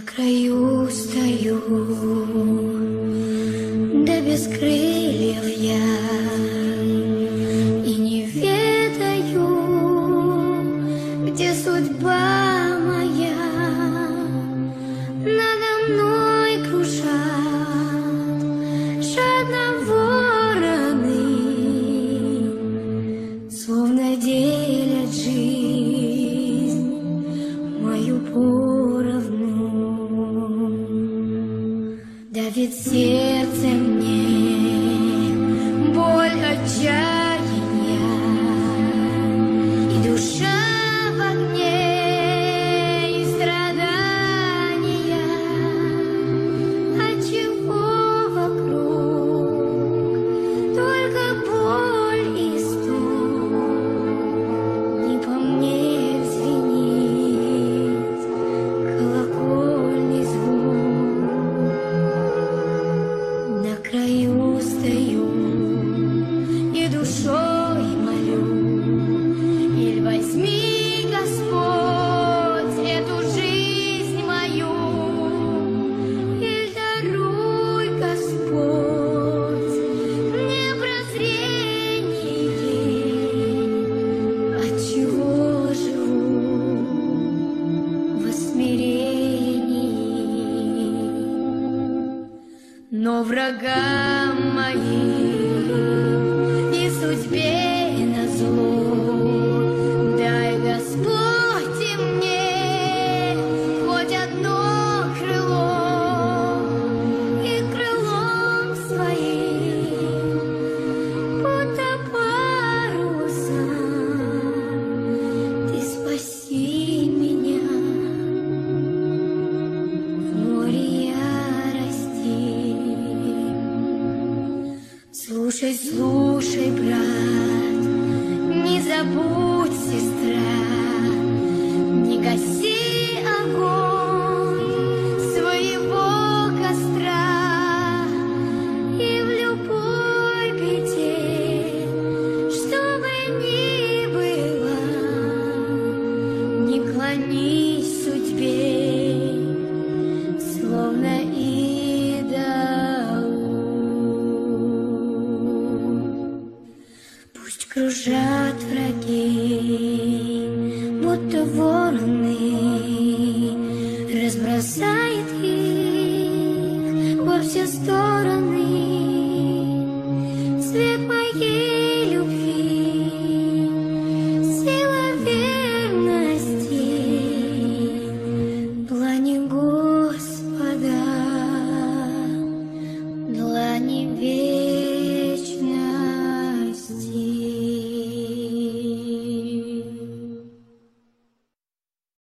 краю стою, да без крыльев я, и не ведаю, где судьба моя. Надо мной кружат жадно вороны, словно делят жизнь мою поровну. Давит сердце мне боль отчаяния, и душа в огне, и страдания. Отчего вокруг только боль и стон? Не по мне звенит колокольный звон. На краю стою и душой молю: иль возьми, Господь, эту жизнь мою, иль даруй, Господь, мне прозрение, отчего живу во смирении. Но врагам моим и судьбе назло дай, Господь, и мне хоть одно крыло, и крылом своим, будто парусом, ты спаси меня в море ярости. Слушай, слушай, брат, не забудь, сестра, не гаси огонь своего костра, и в любой беде, что бы ни было, не клонись судьбе, словно идолу. Пусть кружат враги, будто вороны, разбросав